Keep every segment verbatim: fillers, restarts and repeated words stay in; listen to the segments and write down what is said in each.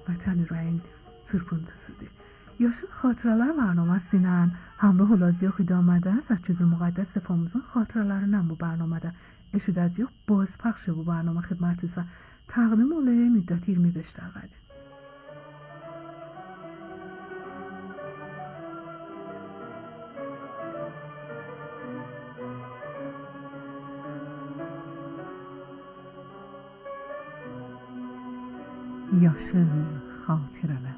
Vətəni ürəyin çırpıntısıdır. Yaşıl xatirələr bərnaməsinən hamrah olacaq idamada Səccüdül Müqəddəs Səfamızın xatirələrindən bu bərnamədə eşidəcək bozpəxş bu bərnamə xidmətinizə təqdim olunur müddəti iyirmi beş dəqiqədir. Yaşıl xatirələr.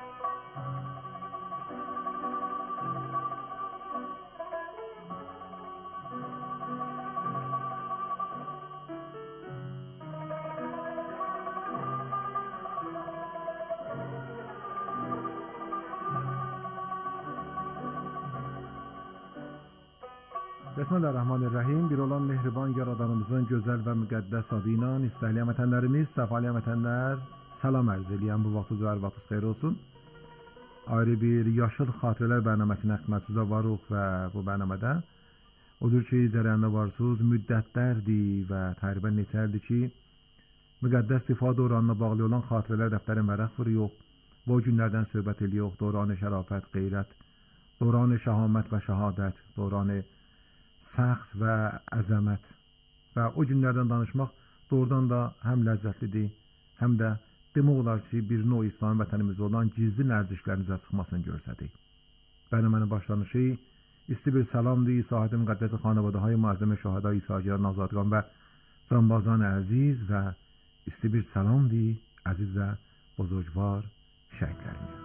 Bismillahirrahmanirrahim. Bir olan mehriban yaradanımızın gözəl və müqəddəs adı ilə istəyilən vətənlərimiz, səfaliyən vətənlər salam ərz eləyəm. Bu vaxtınız və hər vaxtınız xeyir olsun. Ayrı bir Yaşıl Xatirələr bərnaməsinə xidmətinizdə varıq və bu bərnamədə odur ki, cərəyanda varsınız, müddətlərdir və təqribən neçə ildir ki, müqəddəs difa dövrünə bağlı olan xatirələr dəftərin vərəq vuruyor. Bu günlərdən söhbət ediyor. Dövrən şərafət, qeyrət, dövrən şəhamət və şəhadət, dövrən səxt və əzəmət və o günlərdən danışmaq doğrudan da həm ləzzətlidir, həm də demək olar ki, bir növ İslam vətənimizdə olan gizli nərzişlərin üzrə çıxmasını görsədik. Bərnamənin başlanışı isti bir salamdır sahib müqəddəs xanavadahay müəzzəm şəhada İsa'girən azadqan və canbazan əziz və isti bir salamdır əziz və buzurgvar şəhidlərimizə.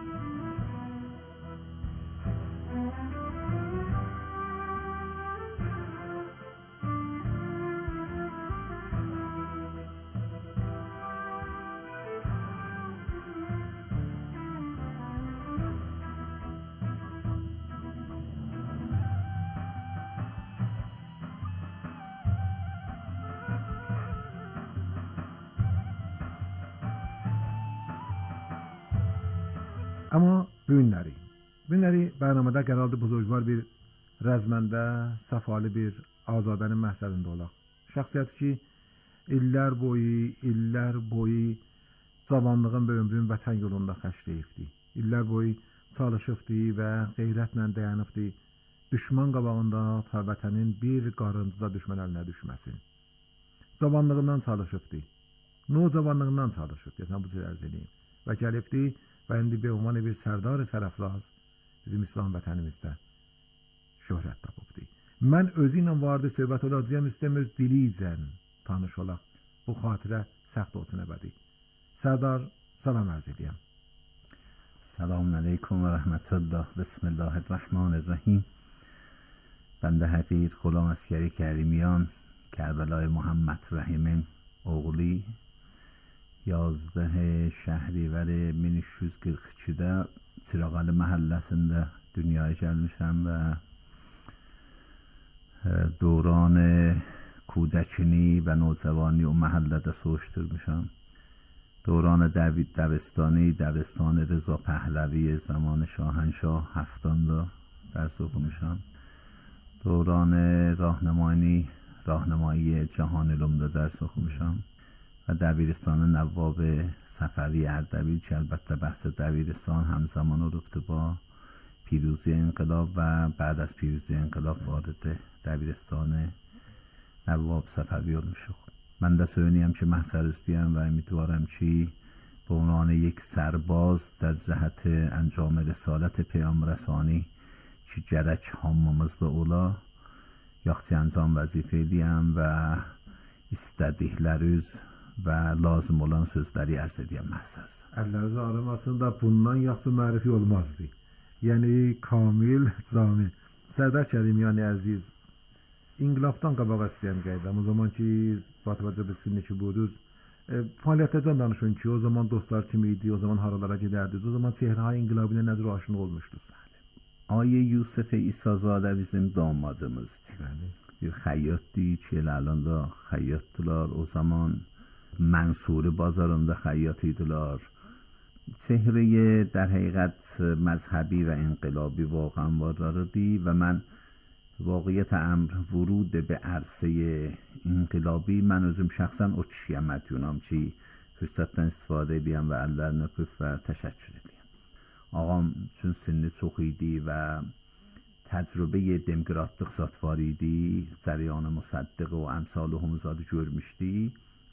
Amma bu günləri, bu günləri bərnamədə qərarlı buzurgvar bir rəzməndə, səfalı bir azadənin məhsəlində olaq. Şəxsiyyəti ki, illər boyu, illər boyu cavanlığın və ömrün vətən yolunda xərcləyibdi. İllər boyu çalışıbdı və qeyrətlə dayanıbdı. Düşman qabağında ta vətənin bir qarıncıda düşmən əlinə düşməsin. Cavanlığından çalışıbdı. No cavanlığından çalışıb, deyəsən bu cür ərz edeyim. Və gəlibdi və indi be ünvanı bir sərdar sərəfraz bizim İslam vətənimizdə şöhrət tapıbdı. Mən özü ilə vardı söhbət olacağım istəmir dilicən tanış olaq. Bu xatirə səxt olsun əbədi. Sərdar, salam ərz edəyəm. Selamun aleyküm ve rahmetullah. Bismillahirrahmanirrahim. Bende حقیر غلام اسکری کریمیان کربلای محمد رحیمین oğlu yazdığı şəhriver min üç yüz qırx ikidə Çırağalı məhəlləsində dünyaya gəlmişəm və dövran kudəkini və nocavani o məhəllədə soğuşturmuşam. دوران دبستانی دبستان رضا پهلوی زمان شاهنشاه هفتاد درس خوندم. دوران راهنمایی راهنمایی جهان علوم درس خوندم و دبیرستان نواب صفوی اردبیل که البته بحث دبیرستان همزمان رفته با پیروزی انقلاب و بعد از پیروزی انقلاب وارد دبیرستان نواب صفوی میشه. من ده söyleyeyim که محصرستیم و امیدوارم که به عنوان یک سرباز در جهت انجام رسالت پیام رسانی که gerek hamımızda ola yaxşı انجام vəzifə edəyəm və istədikləriniz və lazım olan sözləri ərz edəyəm məhsərsən. Əllərinizi aramasın da bundan yaxşı mərifi olmazdı. Yəni kamil, cami. Sərdar Kərimiyan əziz, İnqilabdan qabaq istəyəm qeydəm. O zaman ki, Batıbacı bilsin ki buydunuz. E, fəaliyyətəcən danışın ki, o zaman dostlar kimi idi, o zaman haralara gidərdiniz, o zaman çehrə-i inqilabı ilə nəzər aşina olmuşdunuz. آیه یوسف ایسازاده bizim damadımızdı. Bir xəyyatdı ki, الان da xəyyatdılar. O zaman Mansuri bazarında xəyyat idilər. چهره در حقیقت مذهبی و انقلابی واقعا واردی و من واقعیت امر ورود به عرصه انقلابی من özüm şəxsən o kişiyə mədyunam ki, fürsətdən istifadə edən və əllərini öpüb və təşəkkür edən. Ağam üçün sinni çox idi və təcrübə demokratlıq zat var idi. Cəryanı Musaddiq və əmsaluhum zadı görmüşdü.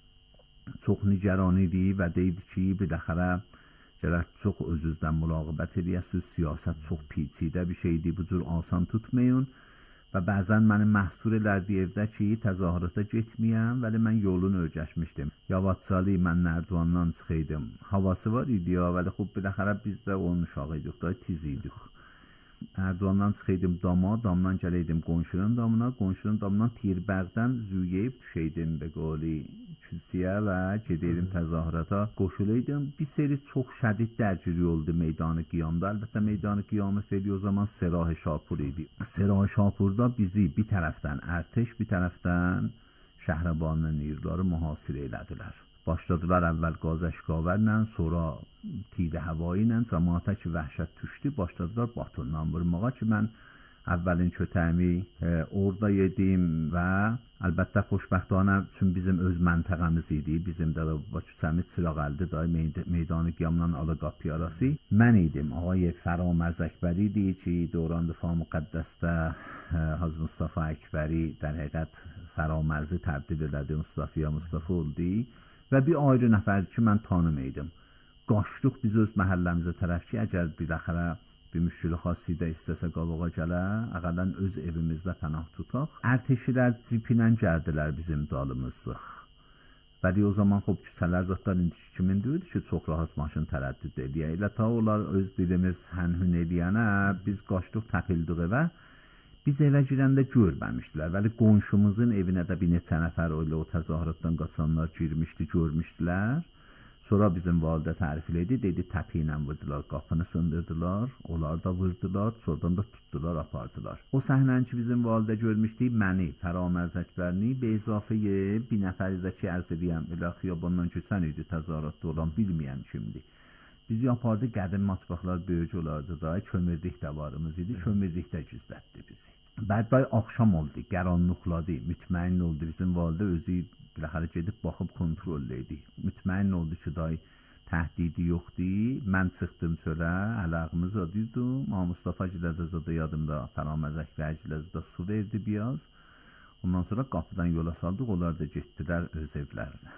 Çox nigaran idi və deydi ki, biləxərə gərək çox öz-özdən muraqibət edəsiniz. Siyasət çox پیچیده bir şeydi. Bu cür asan tutmayın. Və bəzən məni məhsur elərdi evdə ki, təzahürata getməyəm, vəli mən yolunu öyrəşmişdim. Yavadsali mən Nərdivandan çıxıydım. Havası var idi ya, vəli xub biləxərə biz də onun uşağı idik, da tiz idik. Nərdivandan çıxıydım dama, damdan gələydim qonşunun damına, qonşunun damından Tirbəğdən züyəyib düşəydim be qoli küsiyə və gedəydim təzahürata qoşulaydım. Bir seri çox şədid dərgiri oldu meydanı qiyamda. Əlbəttə meydanı qiyamı feli o zaman Serah Şapur idi. Serah Şapurda bizi bir tərəfdən ərteş, bir tərəfdən Şəhrabanın nirləri mühasirə elədilər. Başladılar əvvəl qaz əşqavərlə, sonra tir havayı ilə cəmaata ki vəhşət düşdü, başladılar batondan vurmağa ki mən əvvəlin kötəyimi e, orada yedim və əlbəttə xoşbəxtانه çünki bizim öz məntəqəmiz idi. Bizim də küçəmiz Çırağəldi da meydanı qiyamdan Alıqapı arası. Mən idim. Ağay Fəromərz Əkbəri idi ki, dövrən Difaa Müqəddəsdə Hacı Mustafa Əkbəri در həqiqət Fəromərzi təbdil elədi, Mustafa Mustafa oldu və bir ayrı nəfər ki mən tanımaydım. Qaçdıq biz öz məhəlləmizə tərəf ki, əgər biləxərə bir müşkül xاصی də istəsə qabağa gələ, əqələn öz evimizdə pənah tutaq. Ərteşilər cipinə gəldilər bizim dalımızdıq. Bəli o zaman xub küçələr zətlər indiki kimindir ki, çox rahat maşın tərəddüd edir. Elə ta onlar öz dilimiz hənhün eləyənə biz qaçdıq təpildik evə. Biz evə girəndə görməmişdilər. Vəli qonşumuzun evinə də bir neçə nəfər öyle o təzahüratdan qaçanlar girmişdi, görmüşdülər. Sonra bizim validə tərif elədi, dedi təpi ilə vurdular, qapını sındırdılar, onlar da vurdular, sonradan da tutdular, apardılar. O səhnəni ki bizim validə görmüşdü, məni, Fəromərz Əkbərini, be izafəyə bir nəfəri də ki ərz edəyəm, elə xiyabandan keçən idi təzahüratda olan, bilməyəm kimdir. Bizi apardı, qədim matbaqlar böyük olardı da, kömürlük də varımız idi, kömürlük də gizlətdi bizi. Bədday axşam oldu, qaranlıqladı, mütməyin oldu, bizim validə özü biləxərə gedib baxıb kontrol edik. Mütməyin oldu ki, day təhdidi yoxdur. Mən çıxdım çölə, əlağımız adıyordum. Ma Mustafa Giləzədə yadımda, Fəromərz Əkbəri Giləzədə su verdi biraz. Ondan sonra qapıdan yola saldıq, onlar da getdilər öz evlərinə.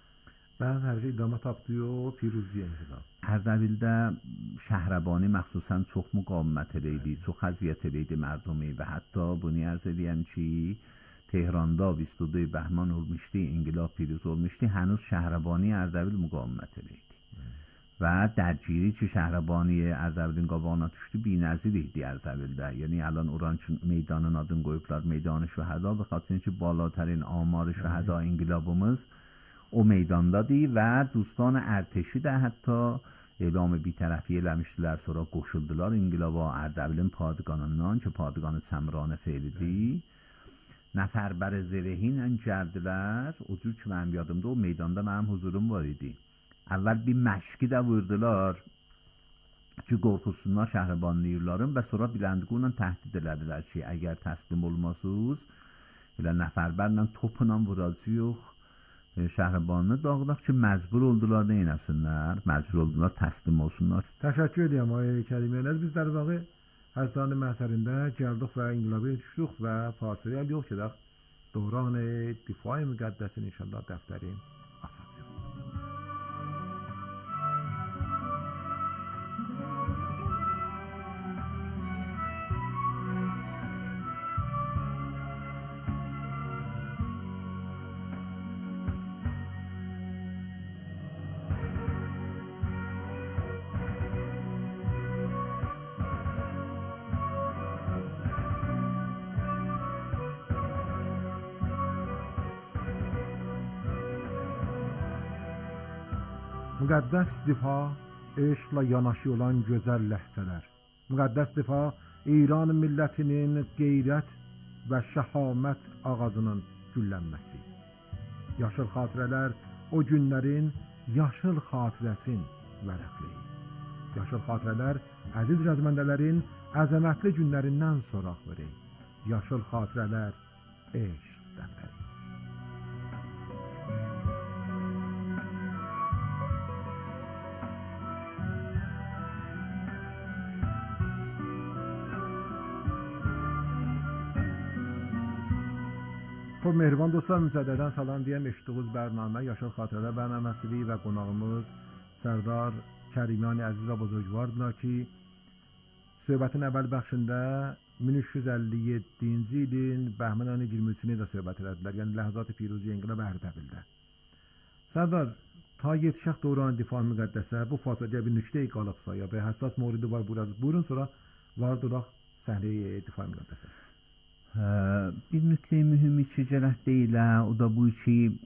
Ben her şey idame tapdı o Piruziye inqilab. Ərdəbildə Şəhrabani məxsusən çox müqavimət eləydi, çox əziyyət eləydi mərdumi və hətta bunu ərz eləyəm ki, Tehranda بیست و دو بهمن olmuşdu, inqilab پیروز olmuşdu, hənuz Şəhrabani Ərdəbil müqavimət eləydi. Və dərgiri ki Şəhrabani Ərdəbilin qabağına düşdü, binəzir idi Ərdəbildə. Yəni الان oran üçün meydanın adını qoyublar, meydanı şühəda, və xatırin ki بالاترین آمار şühəda inqilabımız o meydandadır və دوستان ərteşi də hətta elam بی‌طرفی eləmişdilər, sonra qoşuldular inqilaba Ərdəbilin padqanından ki padqanı Çəmranə feylidir. Nəfərbər zirəhin gəldilər, o cür ki mənim yadımda o meydanda mənim huzurum var idi. Əvvəl bir məşqi də vurdular ki qorxusunlar Şəhrabanlıların və sonra biləndiqlə təhdid elədilər ki əgər təslim olmasınız elə nəfərbərlə topla vuracağıq Şəhrabanını dağıdaq ki məcbur oldular nə eləsinlər, məcbur oldular təslim olsunlar. Təşəkkür edirəm ay Kərimiyəniz. Biz در واقع Həzdan məhsərində gəldik və inqilabə düşdük və fasilə yox gedək dövran Difaa Müqəddəsin inşallah dəftərin açacaq. Müqəddəs difa, eşqlə yanaşı olan gözəl ləhzələr. Müqəddəs difa, İran millətinin qeyrət və şəhamət ağacının güllənməsi. Yaşıl xatirələr o günlərin yaşıl xatirəsin vərəqliyi. Yaşıl xatirələr əziz rəzməndələrin əzəmətli günlərindən soraq verir. Yaşıl xatirələr eşq dəftəri. خب mehriban dostlar, mücədədən salam deyəm. Eşitdiyiniz bərnamə Yaşıl Xatirələr bərnaməsidir və qonağımız Sərdar Kərimani əziz və buzurgvardırlar ki, söhbətin əvvəl bəxşində min üç yüz əlli yeddinci ilin bəhmən ayının iyirmi üçünə də söhbət elədilər. Yəni ləhzat-ı piruzi inqilab Ərdəbildə. Sərdar, ta yetişək dövran difar müqəddəsə bu fasiləyə bir nükte-i qalıbsa ya və həssas mövridə var biraz. Buyurun sonra vardıraq səhnəyə difar müqəddəsə. bir nکته مهمی چه جرح دیله او دا بوی چی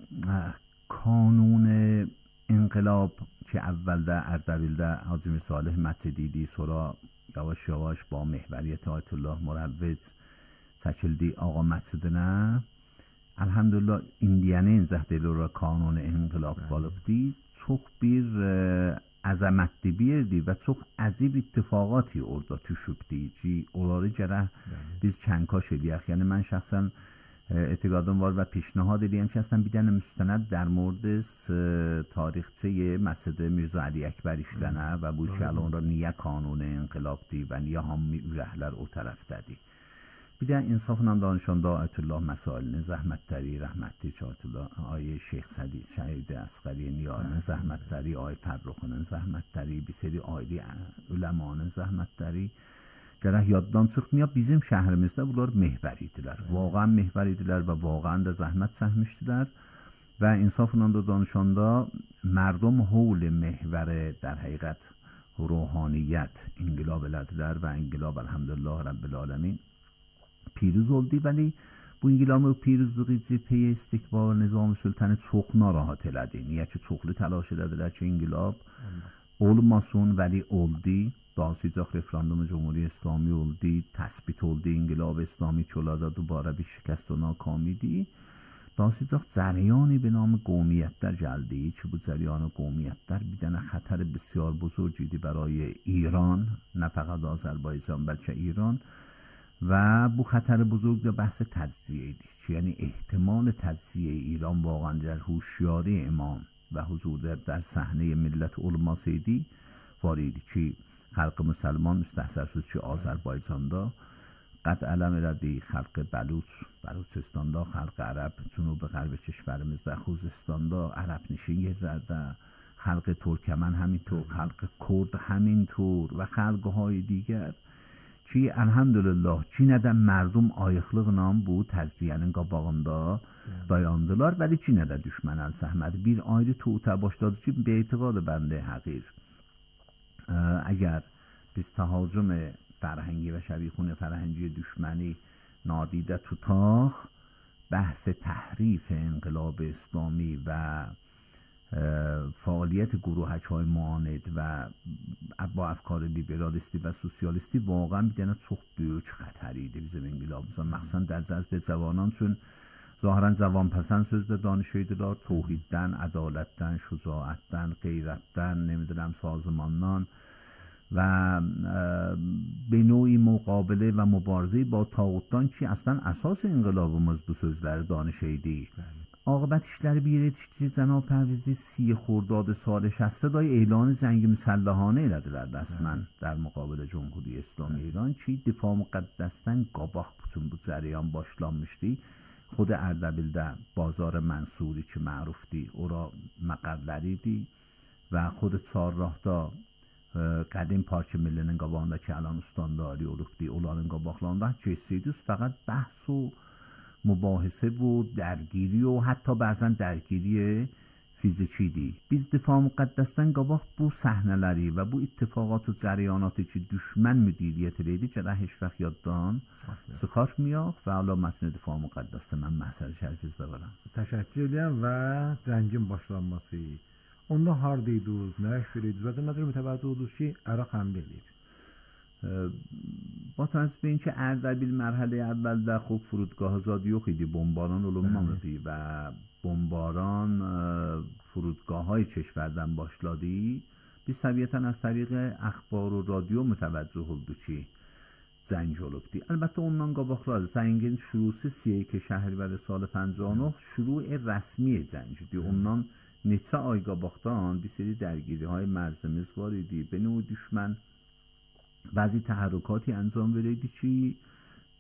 کانون انقلاب که اول ده اردبیلده حاجی صالح متدیدی سورا یواش یواش با محوریت آیت الله مروج seçildi آقا متدنه elhamdülillah indiyenin zəhdilir kanun enqilab qalıbdi. Çox bir əzəmətli birdi və çox əzib ittifaqati orada düşübdi ki, onları gərək biz çənkaş edəyək. Yəni mən şəxsən etiqadım var və پیشنهاد edəyəm ki, əslən bir dənə müstənəd در مورد تاریخچه مسجد میرزا علی اکبر işlənə və bu ki, الان را niyə kanun enqilabdi və niyə hamı ürəklər o tərəfdədir. Bir də insafla danışanda Ayətullah məsailini zəhmətləri, rəhmətli Ayətullah, ay Şeyx Sədid, Şəhid Əsqəri Niyarının zəhmətləri, ay Fərruxunun zəhmətləri, bir seri aili üləmanın zəhmətləri gərək yaddan çıxmaya. Bizim şəhrimizdə bunlar mehvər idilər. Vaqən mehvər idilər və vaqən də zəhmət çəkmişdilər və insafla da danışanda مردم حول محور در حقیقت روحانیت انقلاب elədilər və انقلاب elhamdülillah Rabbil Aləmin پیروز oldu, ولی bu inqilabı o پیروزluğu cəbhəyə istikbar nizam sultanı çox narahat elədi. Niyə ki, çoxlu təlaş elədilər ki, inqilab olmasın, ولی oldu. Dasıcaq referandum Cumhuriyet İslami oldu, təsbit oldu inqilab İslami ki, onlarda دوباره bir şikəst و ناکامیdi. Dasıcaq cəryanı به نام قومیتlər gəldi ki, bu cəryan قومیتlər bir dənə خطر بسیار بزرگی برای ایران، نه فقط آذربایجان بلکه ایران. و bu خطر بزرگ بحث تجزیه دی، یعنی احتمال تجزیه ایران واقعا در هوشیاری امام و حضور در صحنه ملت olmasaydı varidi ki xalq müsəlman müstəhsər söz ki Azərbaycanda qət ələm elədi, xalq Bəluç Bəluçistanda, xalq ərəb cənub qərb کشورimizdə خوزستاندا ərəb nişin yerlərdə، xalq ترکمن همینطور، خلق کرد همینطور و خلقهای دیگر ki elhamdülillah yine de merdum ayıqlıqla bu təzziyenin qabağında dayandılar. Vəli yine de düşmən əl səhmədi. Bir ayrı tuğutə başladı ki, bir etiqadı bəndə həqir. Əgər biz tahacüm فرهنگی و شبیخون فرهنگی دشمنی نادیده tutaq, بحث تحریف انقلاب اسلامی و فعالیت گروهک های معاند و با افکار لیبرالیستی و سوسیالیستی واقعا میدونه çok büyük خطریdir bizim inqilabımıza. مخصوصا در جذب جوانان چون ظاهرا جوانپسند sözdə danışıydılar. توحیدdən, ədalətdən, şücaətdən, qeyrətdən, نمیدونم سازمانdan و به نوعی مقابله و مبارزه با طاغوتان ki اصلا اساس انقلابımız bu sözləri danışıydı. عاقبت işləri bir yere yetişdi. Cənab Pərvizli سی خرداد سال شصت دای اعلان جنگ مسلحانه elədilər rəsmən در مقابل جمهوری اسلامی ایران ki difaa müqəddəsdən qabaq bütün bu cəryan başlanmışdı. خود Ərdəbildə بازار منصوری ki mərufdi, ora məqərləriydi və خود çarrahda قدیم پارک ملیnin qabağında ki الان استانداری olubdi, onların qabaqlarında keçirdiniz faqat بحث و مباحثه و درگیری و حتی بعضا درگیری فیزیکی دی. Biz difaa müqəddəsdən qabaq bu səhnələri və bu ittifaqat və cəryanatı ki düşmən müdiriyyət edirdi ki heç vaxt yaddan çıxartmayaq və əla mətn difaa müqəddəsdə mən məhsər şərifizdə varam. Təşəkkür edirəm və cəngin başlanması onda hardaydınız, nə iş verirdiniz və necə mütəvəccüh oldunuz ki Ərəq həmlə edir؟ با توجه به اینکه اردبیل مرحله اول در خوب فرودگاه آزادی و خیلی بمباران olunmamışdı و بمباران فرودگاه های کشورden başladı. biz طبیعتا از طریق اخبار و رادیو متوجه olduk ki جنگ olubdu. البته ondan qabaqlar جنگin şurusu سی و یک شهریور سال پنجاه و نه شروع رسمی جنگdi. ondan neçə ay qabaqdan bir seri درگیری های مرزمیز var idi. به نوع düşmən بعضی تحرکاتی انجام verirdi ki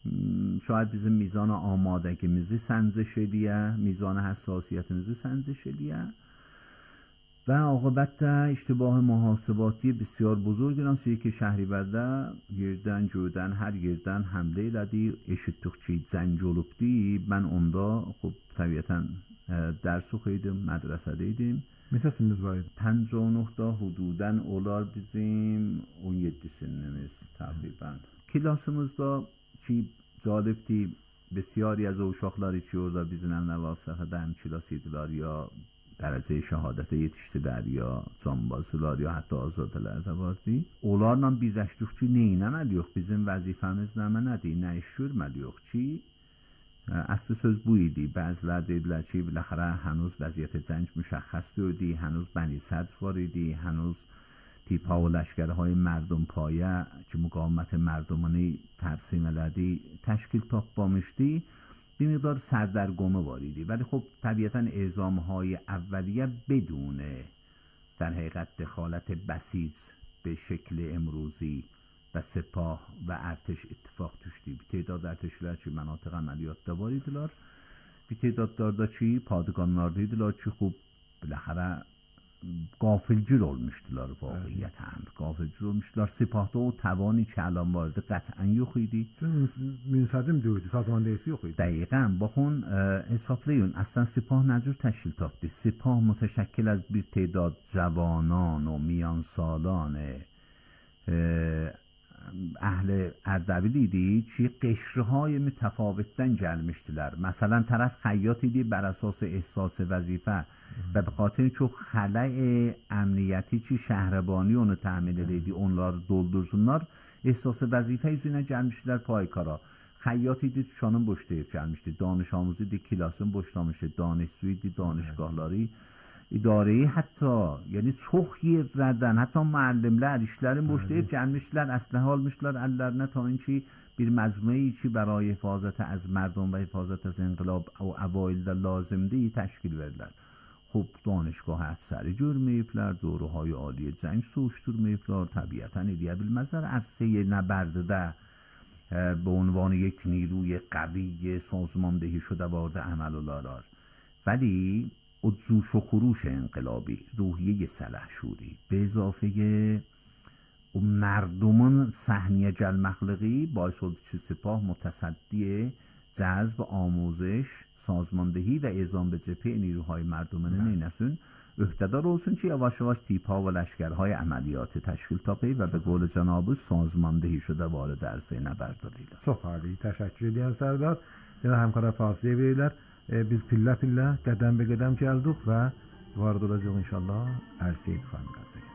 şayet bizim میزان آمادگیmizi سنجش ediyor, میزان حساسیتimizi سنجش ediyor و عاقبت اشتباه محاسباتی بسیار بزرگ ناسی که شهریورده yerden göğden her yerden حمله elədi, eşitdik ki zəng olubdi. Ben onda خب طبیعتا ders oxuyordum, mədrəsədeydim. Neçə sininiz var idi? پنجاه و نه تا حدوداً olar bizim on yedi sinimiz تقریبا. Klasımızda ki cəlibdi, بسیاری از uşaqlar ki orada bizimlə nəvab səfədə həmkilas idilər ya dərəcə şəhadətə yetişdilər ya canbazılar ya hətta azadələr də vardı. Onlarla birləşdik ki, neynəməliyik? Bizim vəzifəmiz nədir? Nə iş görməliyik ki? Əsli söz bu idi. Bəzilər dedilər ki, biləxərə hənuz vəziyyət cəng müşəxəs deyildi, hənuz bəni sədr var idi, hənuz تیپ‌ها و لشکرهای مردم پایه که مقاومت مردمانی ترسیم الدی تشکیل تاپاmıştı bir مقدار سردرگمه واریدی. ولی خب طبیعتا اعزامهای اولیه بدون در حقیقت دخالت بسیج به شکل امروزی و سپاه و ارتش اتفاق توشتی. Bir تعداد ارتشler ki مناطق عملیاتda var idiler. Bir تعدادlarda ki padganlardaydılar ki خب بالاخره غافلگیر olmuşdular واقعیتاً. غافلگیر olmuşdular. Sepahda o توانی که الان vardı قطعاً yok idi. چون منسجم değildi, sazmandeysi yok idi. دقیقاً. bakın hesaplayın. اصلا سپاه نجور تشکیل تاپتی. سپاه متشکل از bir تعداد جوانان و میانسالان اهل اردبیل idi ki قشرهای متفاوتاً gelmiştiler. مثلا طرف خیاط idi بر اساس احساس وظیفه و به خاطر çok خلای امنیتی ki şəhrebani onu təmin edirdi, onları doldursunlar. Ehsas vəzifə üzrə gəlmişdilər paykara. Xəyyat idi, dükkanın boşlayıb gəlmişdi. Danış amuz idi, kilasın boşlamışdı. Danışçu idi, danışgahları, idareyi hətta, yəni çox yerlərdən, hətta müəllimlər işlərin boşlayıb gəlmişdilər, əsləh almışlar əllərinə ta ki bir məcmuəyi ki برای حفاظت از مردم و حفاظت از انقلاب و اوایل لازمدی təşkil verdilər. خب دانشگاه افسری جرمeyiblər, دوره‌های عالی جنگ سوشتورmeyiblər. طبیعتاً ایدیا بالمظهر عرصه نبرده به عنوان یک نیروی قوی سازماندهی شده وارد عمل الارار. ولی جوش و خروش انقلابی، روحیه سلحشوری به اضافه مردمان سهمیه جلمخلقی باعث شد که سپاه متصدی جذب آموزش سازماندهی و اعزام به جبهه نیروهای مردمانه نینسون اهتدار olsun که yavaş yavaş تیپ‌ها و لشکرهای عملیات تشکیل تاپی و به قول جناب سازماندهی شده وارد عرصه نبرد oldular. Çox ali, təşəkkür edirəm Sərdar. Yenə həmkara fasiləyə verirlər. E, biz pillə-pillə, qədəm be qədəm gəldik və vardı olacaq inşallah ərsəyə idxal edəcək.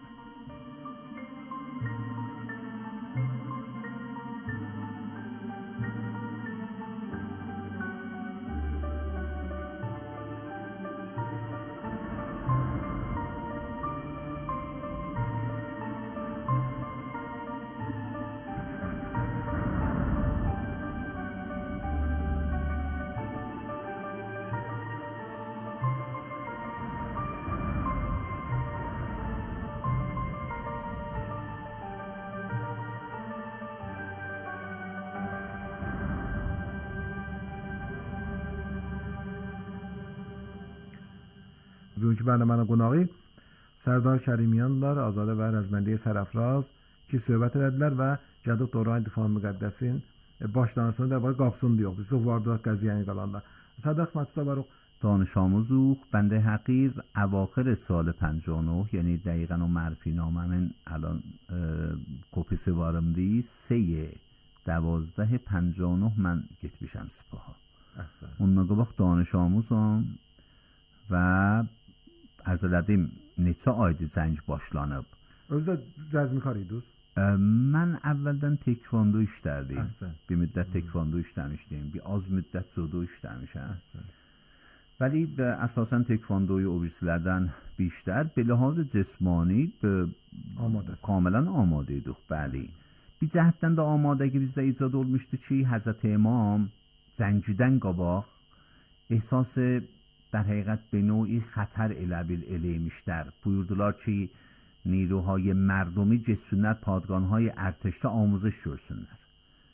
bugünkü برنامه qonağım Sərdar Kərimyanlar, Azadə və Rəzməndiyə Sərəfraz ki, söhbət elədilər və gəldik Doran Difan Müqəddəsin başlanğıcını da var, qapısını deyək. Biz vardı qəziyyəni qalanda. Sərdar xidmətçidə varıq. دانش آموزوخ بنده حقیر اواخر سال پنجاه و نه یعنی دقیقاً و معرفی نامه من الان کپی سوارم دی سه دوازده پنجاه و نه من گت بیشم سپاها اون نگه وقت دانش آموزم و عرض edeyim neçə aydır zəng başlanıb. Özdə rəzmi kar idiniz? Mən əvvəldən tekvando işlərdim. Bir müddət tekvando işləmişdim. Bir az müddət judo işləmişəm. ولی اساساً تکواندوی اوبیسلردن بیشتر به لحاظ جسمانی به آماده کاملا آماده ایدوخ. بلی bir cəhətdən də amadəgi bizdə icad olmuşdu ki Həzrət İmam zəncidən qabaq ehsas در حقیقت به نوعی خطر الابیل الیmişlər. Buyurdular ki نیروهای مردمی جسونت پادگانهای ارتشته آموزش görsünlər. و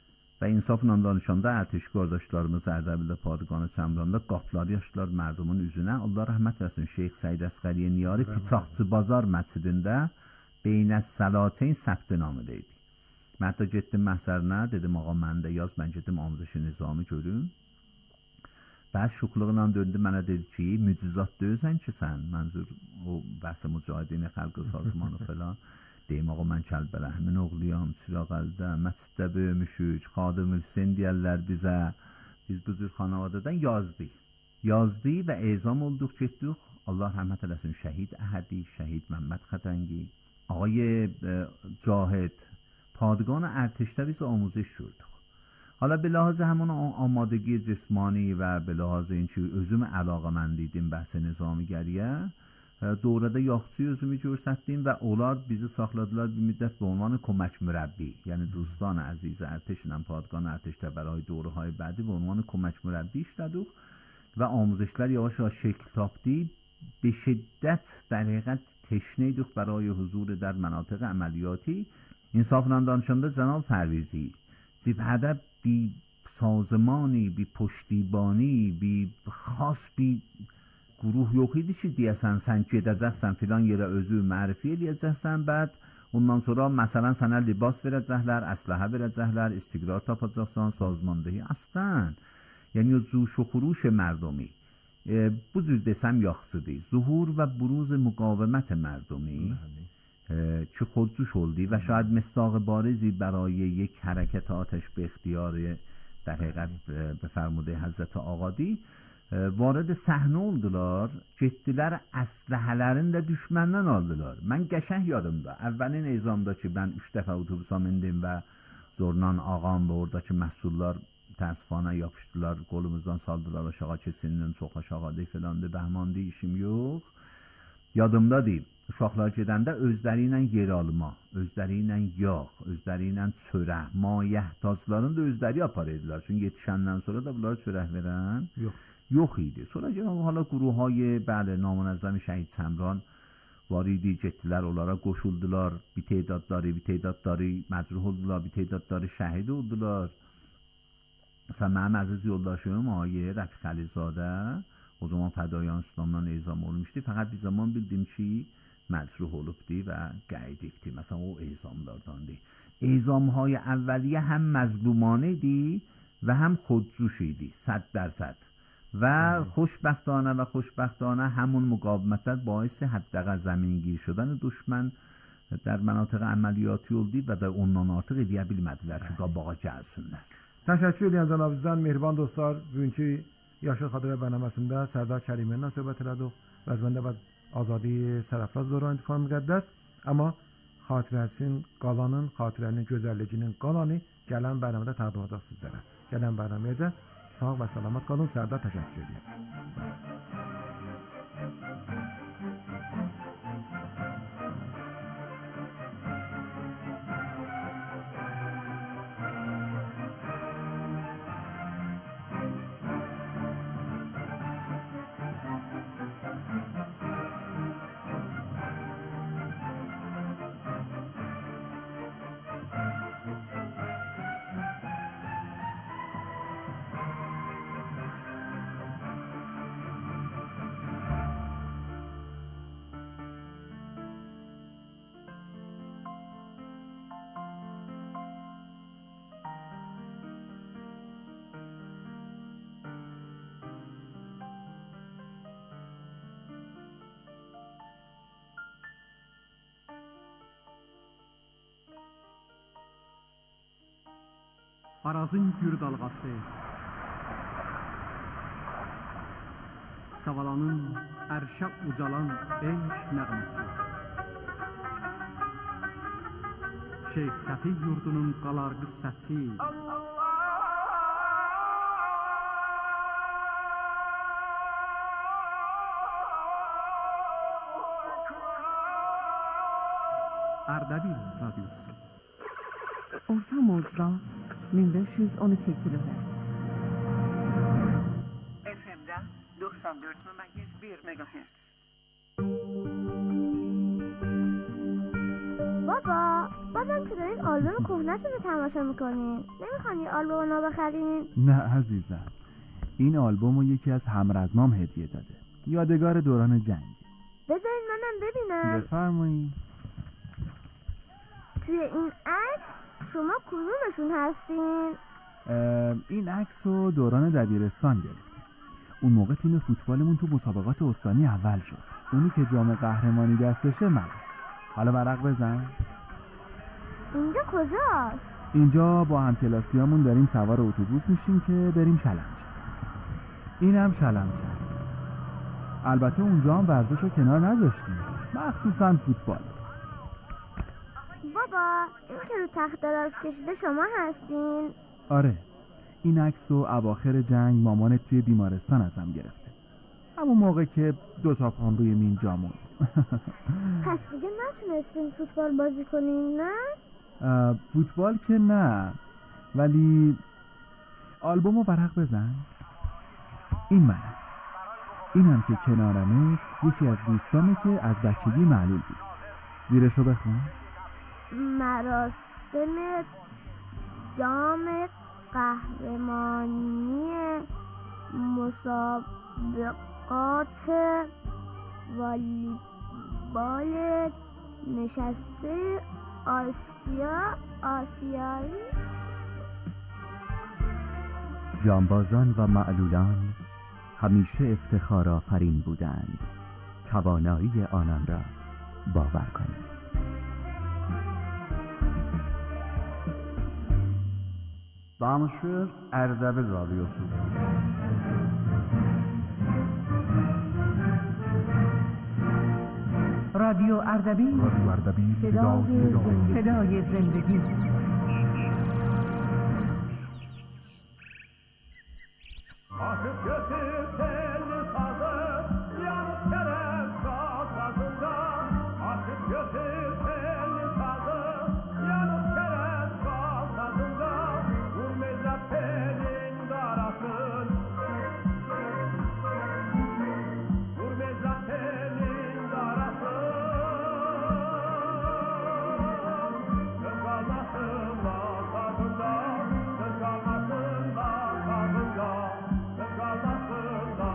və insafla danışanda ərteşkordaklarımız Ərdəbildə Padığanı Çəmranda qapıları açdılar mərdumun üzünə. Allah rəhmət eləsin, Şeyx Səid Əsqəri Niyari Piçaqçı Bazar məscidində Beynəs Salateyn səbti namıda idi. Mən hətta getdim məhzərinə, dedim ağa məndə yaz, mən getdim amuzəş nizamı görüm. Bəs şuqluğla döndü mənə dedi ki, mücizat deyirsən ki sən, mənzur o bəhs mücahidin xalq sazmanı falan. Deyim ağa mən Kəlbələhmin oğluyam, Çırağəldə, məsciddə böyümüşük, Xadim Hüseyn deyərlər bizə. Biz bu cür xanavadadan yazdık. Yazdık və ezam olduq, getdik. Allah rəhmət eləsin, şəhid Əhədi, şəhid Məmməd Xətəngi, آقای جاهد پادگان ارتشته biz آموزش gördük. حالا به لحاظ همون آمادگی جسمانی و به لحاظ اینکه özüm əlaqəməndidim bəhs nizamiگریه دورده yaxşı özümü göstərdim və onlar bizi saxladılar bir müddət به عنوان کمک مربی. یعنی دوستان عزیز ارتشن پادگان ارتشته برای دوره‌های بعدی به عنوان کمک مربی işlədik و آموزشlər yavaş yavaş şəkil tapdı. به شدت در حقیقت تشنیدیم برای حضور در مناطق عملیاتی. انصافاً دانشنده جناب پرویزی جبهه بی سازمانی بی پشتیبانی بی خاص بی گروه yok idi ki deyəsən sən gedəcəksən filan yerə özü mərifə eləyəcəksən, bəd ondan sonra məsələn sənə libas verəcəklər, əsləhə verəcəklər, istiqrar tapacaqsan, sazmandهی اصلا. یعنی جوش و خروش مردمی bu cür desem yaxşıdır. Zuhur və buruz مقاومت مردمی که خودجوش oldu و شاید مصداق بارزی برای یک حرکت آتش به اختیار در حقیقت به فرموده حضرت آقادی varadı səhnə oldular, getdilər əsləhələrini də düşməndən aldılar. Mən qəşəng yadımda, əvvəlin ezamda ki, mən üç dəfə otobüsa mindim və zorla ağam və oradakı məhsullar təəssüfana yapışdılar, qolumuzdan saldılar aşağı ki, sinin çox aşağıdır filandır, bəhmandı, işim yox. Yadımdadır, uşaqlar gedəndə özləri ilə yer alma, özləri ilə yağ, özləri ilə çörək, mayehtaclarını da özləri aparırdılar. Çünki yetişəndən sonra da bunları çörək verən yox. Yox idi. Sonra hala quruhay bəli namunəzzəmi şəhid Çəmran varidi getdilər, onlara qoşuldular. Bir tedadları, bir tedadları məcruh oldular, bir tedadları şəhid oldular. Mesela mənim əziz yoldaşım Ayə Rəfiq Əlizadə o zaman fədayان İslamdan ezam olmuşdu. Fəqət bir zaman bildim ki məcruh olubdu və qeyd etdi. Mesela o ezamlardandı. Ezamهای اولیه هم مظلومانه دی و هم خودجوش idi. صد درصد. و خوشبختانه و خوشبختانه همون مقاومت باعث حداقل زمینگیر شدن دشمن در مناطق عملیاتی oldu و da ondan artıq edə bilmədilər ki, qabağa gəlsinlər. Təşəkkür edirəm cənabınızdan, mehriban dostlar. Bugünkü Yaşıl Xatirə bərnaməsində Sərdar Kərimiylə söhbət elədik. Vəzbəndə və Azadi Sərafraz dövrən intifam müqəddəs. Amma xatirəsin, qalanın, xatirənin gözəlliginin qalanı gələn bərnamədə təqdim olacaq sizlərə. Gələn bərnaməyə sağ və salamat qalın. Sərdar təşəkkür edirəm. Arazın gür dalğası, Savalanın ərşə ucalan eşq nəğməsi, Şeyx Səfi yurdunun qalarqı səsi, Ərdəbil radyosu. Orta موج‌دا min beş yüz on iki kilohertz. F M'da doksan dört nokta bir megahertz. Baba, بازم که دارین آلبوم کهنه‌تون رو تماشا میکنین، نمیخوان یه آلبوم نو بخرین؟ نه عزیزم، این آلبوم رو یکی از همرزمام هدیه داده، یادگار دوران جنگ. بذارین منم ببینم. بفرمایید. توی این عکس شما کدومشون هستین؟ این عکس رو دوران دبیرستان گرفتیم. اون موقع تیم فوتبالمون تو مسابقات استانی اول شد. اونی که جام قهرمانی دستشه من. حالا ورق بزن. اینجا کجاست؟ اینجا با همکلاسیامون داریم سوار اتوبوس میشیم که بریم شلمچه. این هم شلمچه است. البته اونجا هم ورزش رو کنار نذاشتیم، مخصوصا فوتبال. بابا این که رو تخت دراز کشیده شما هستین؟ آره، این عکس رو اواخر جنگ مامانت توی بیمارستان ازم گرفته، همون موقع که دو تا پام روی مین جا موند. پس دیگه نتونستین فوتبال بازی کنین نه؟ فوتبال که نه، ولی آلبوم رو ورق بزن. این منم. اینم که کنارمه یکی از دوستامه که از بچگی معلول بود. زیرشو بخون. مراسم جام قهرمانی مسابقات والیبال نشسته آسیا آسیایی. جانبازان و معلولان همیشه افتخار آفرین بودند. توانایی آنان را باور کنید. Danışır Erdebil Radyosu. رادیو اردبیل، رادیو اردبیل، صدای صدای صدای زندگی. Kalmasın da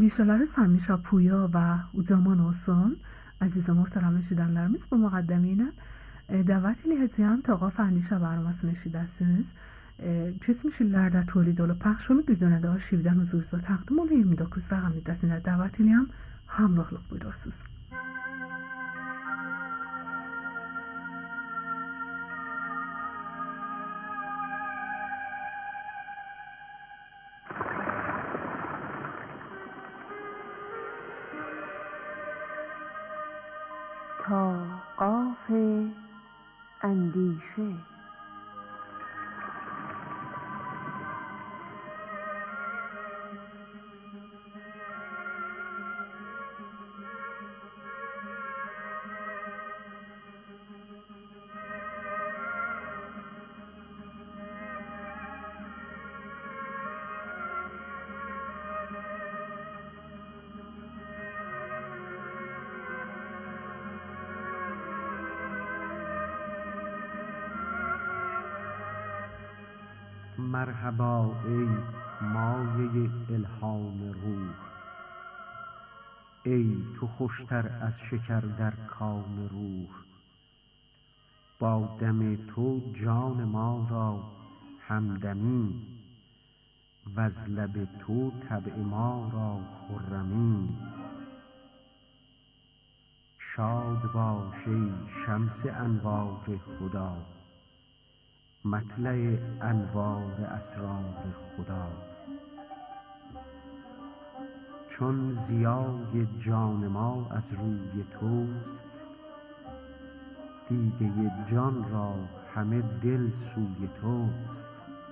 Fandişaları Samişa Puya ve o zaman olsun aziz muhterem eşidenlerimiz bu muqaddemeyle davetli hediyen Tağa Fandişa barnamasını eşidəsiniz. Keçmiş illərdə tolid olub pəxş olub bir dönə daha şivdən huzurunuza təqdim olub iyirmi doqquz saat müddətində dəvət eləyəm. Hamrohlıq buyurursunuz. تا قاف اندیشه مرحبا ای مایه الهام روح، ای تو خوشتر از شکر در کام روح. با دم تو جان ما را همدمی، وز لب تو طبع ما را خرمی. شاد باش ای شمس انوار خدا، مطلع انوار اسرار خدا. چون ضیای جان ما از روی توست، دیده جان را همه دل سوی توست.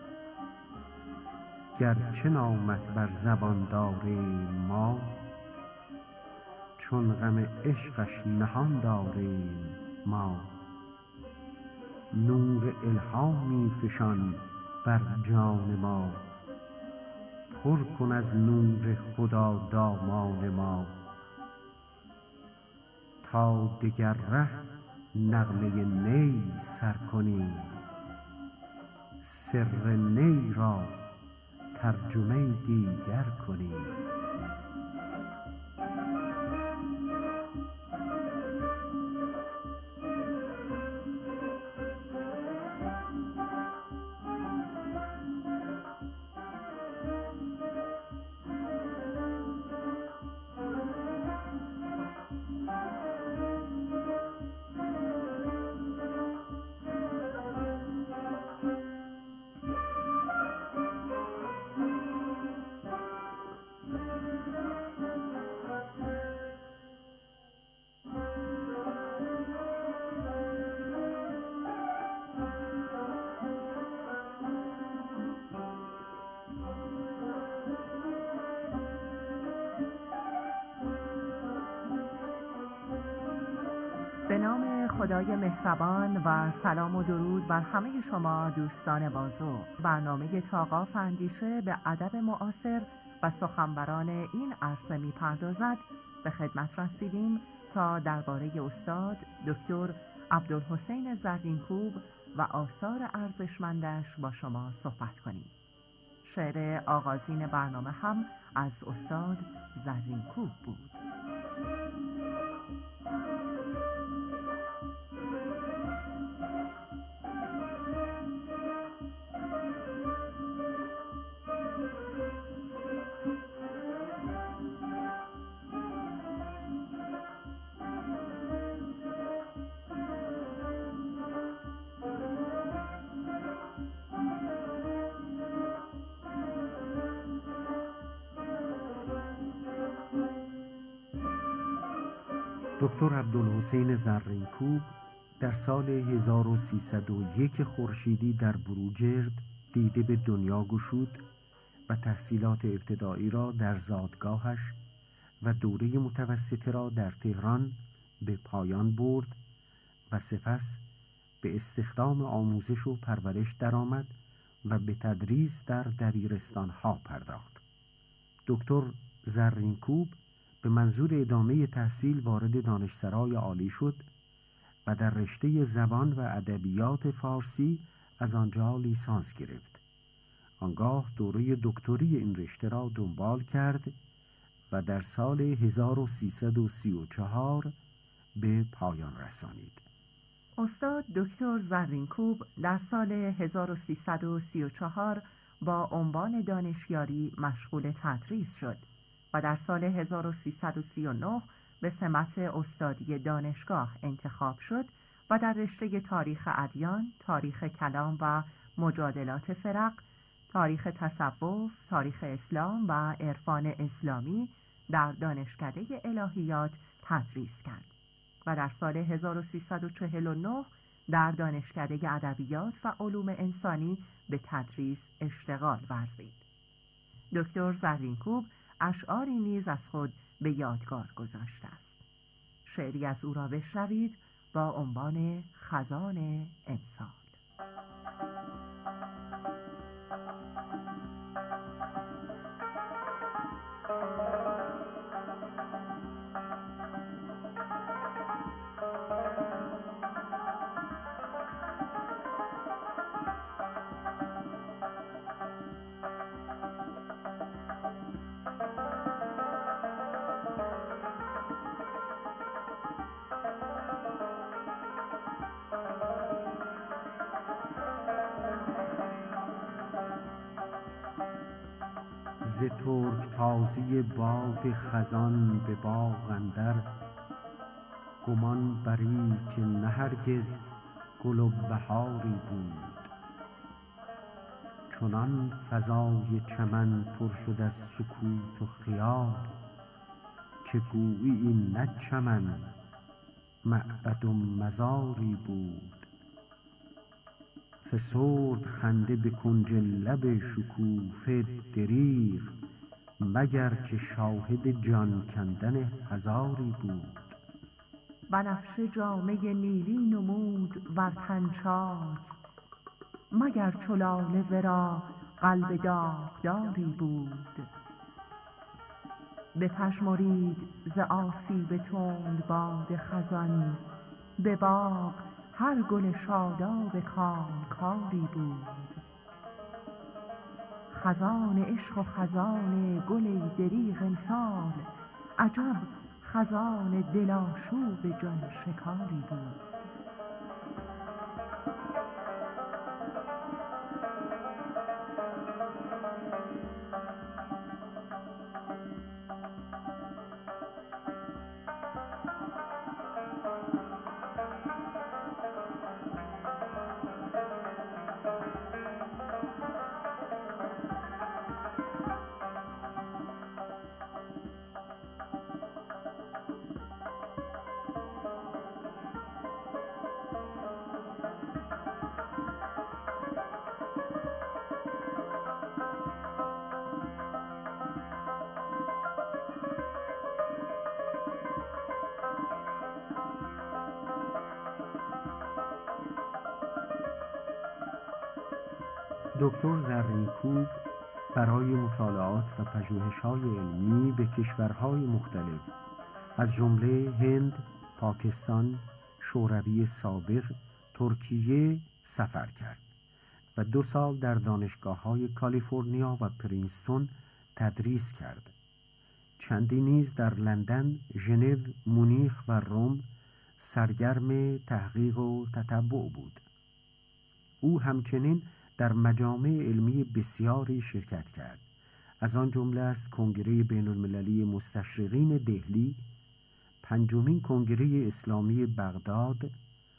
گرچه نامت بر زبان داریم ما، چون غم عشقش نهان داریم ما. نور الهامی فشان بر جان ما، پر کن از نور خدا دامان ما. تا دگر ره نغمه نی سر کنیم، سر نی را ترجمه دیگر کنیم. به نام خدای مهربان و سلام و درود بر همه شما دوستان بازو. برنامه طاقا فندیشه به ادب معاصر و سخنوران این عرصه می‌پردازد. به خدمت رسیدیم تا درباره استاد دکتر عبدالحسین زرینکوب و آثار ارزشمندش با شما صحبت کنیم. شعر آغازین برنامه هم از استاد زرینکوب بود. دکتر عبدالحسین زرینکوب در سال هزار و سیصد و یک خورشیدی در بروجرد دیده به دنیا گشود و تحصیلات ابتدایی را در زادگاهش و دوره متوسطه را در تهران به پایان برد و سپس به استخدام آموزش و پرورش درآمد و به تدریس در دبیرستان‌ها پرداخت. دکتر زرینکوب به منظور ادامه تحصیل وارد دانشسرای عالی شد و در رشته زبان و ادبیات فارسی از آنجا لیسانس گرفت. آنگاه دوره دکتری این رشته را دنبال کرد و در سال هزار و سیصد و سی و چهار به پایان رسانید. استاد دکتر زرینکوب در سال هزار و سیصد و سی و چهار با عنوان دانشیاری مشغول تدریس شد و در سال هزار و سیصد و سی و نه به سمت استادی دانشگاه انتخاب شد و در رشته تاریخ ادیان، تاریخ کلام و مجادلات فرق، تاریخ تصوف، تاریخ اسلام و عرفان اسلامی در دانشکده الهیات تدریس کرد و در سال هزار و سیصد و چهل و نه در دانشکده ادبیات و علوم انسانی به تدریس اشتغال ورزید. دکتر زرینکوب اشعاری نیز از خود به یادگار گذاشته است. شعری از او را بشنوید با عنوان خزان امسال. ز ترک تازی باد خزان به باغ اندر، گمان بری که نه هرگز گل و بهاری بود. چنان فضای چمن پر شد از سکوت و خیال، که گویی این نه چمن معبد و مزاری بود. فسرد خنده به کنج لب شکوفه دریغ، مگر که شاهد جان کندن هزاری بود. بنفشه جامه نیلی نمود ور تن چاک، مگر چو لاله ورا قلب داغداری بود. بپژمرید ز آسیب تند باد خزان، به باغ هر گل شاداب کامکاری بود. خزان عشق و خزان گل ای دریغ امسال، عجب خزان دلآشوب جان شکاری بود. دکتر زرینکوب برای مطالعات و پژوهش‌های علمی به کشورهای مختلف از جمله هند، پاکستان، شوروی سابق، ترکیه سفر کرد و دو سال در دانشگاه‌های کالیفرنیا و پرینستون تدریس کرد. چندی نیز در لندن، ژنو، مونیخ و روم سرگرم تحقیق و تتبع بود. او همچنین در مجامع علمی بسیاری شرکت کرد. از آن جمله است کنگره بین المللی مستشرقین دهلی، پنجمین کنگره اسلامی بغداد،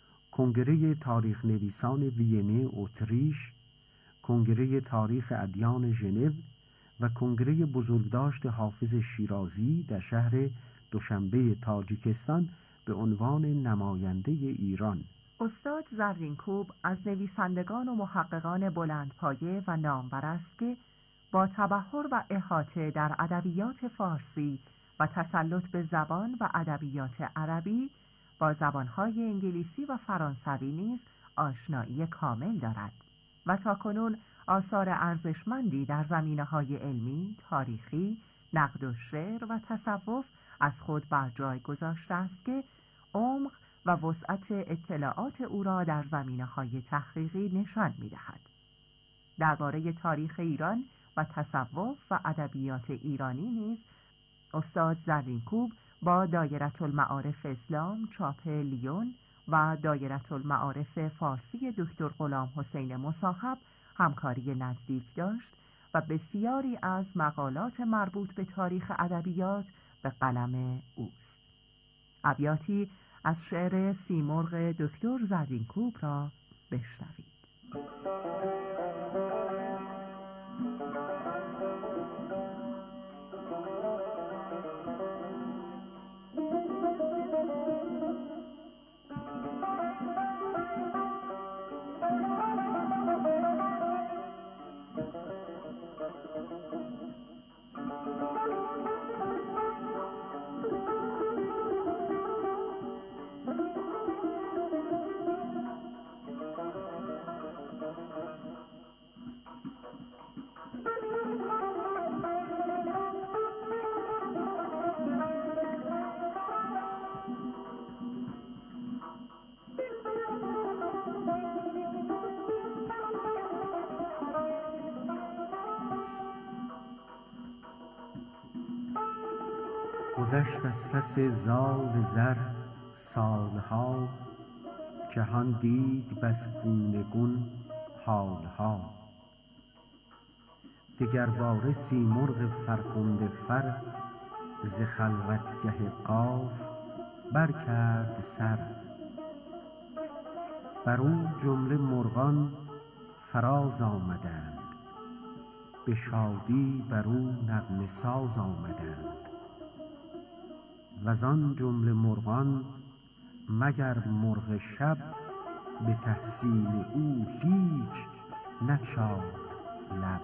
کنگره تاریخ نویسان وینه اتریش، کنگره تاریخ ادیان ژنو و کنگره بزرگداشت حافظ شیرازی در شهر دوشنبه تاجیکستان به عنوان نماینده ایران. استاد زرینکوب از نویسندگان و محققان بلندپایه و نامور است که با تبحر و احاطه در ادبیات فارسی و تسلط به زبان و ادبیات عربی با زبانهای انگلیسی و فرانسوی نیز آشنایی کامل دارد و تاکنون آثار ارزشمندی در زمینه‌های علمی، تاریخی، نقد و شعر و تصوف از خود بر جای گذاشته است که عمق و وسعت اطلاعات او را در زمینه‌های تحقیقی نشان می‌دهد. درباره تاریخ ایران و تصوف و ادبیات ایرانی نیز استاد زرینکوب با دایره المعارف اسلام چاپ لیون و دایره المعارف فارسی دکتر غلام حسین مصاحب همکاری نزدیک داشت و بسیاری از مقالات مربوط به تاریخ ادبیات به قلم اوست. ابیاتی از شعر سیمرغ دکتر زرینکوب را بشنوید. گذشت از پس زال زر سالها، جهان دید بس گونه گون حالها. دگر باره سیمرغ فرخنده فر، ز خلوتگه قاف بر کرد سر. بر او جمله مرغان فراز آمدند، به شادی بر او نغمه ساز آمدند. وزان جمله مرغان مگر مرغ شب، به تحسین او هیچ نگشاد لب.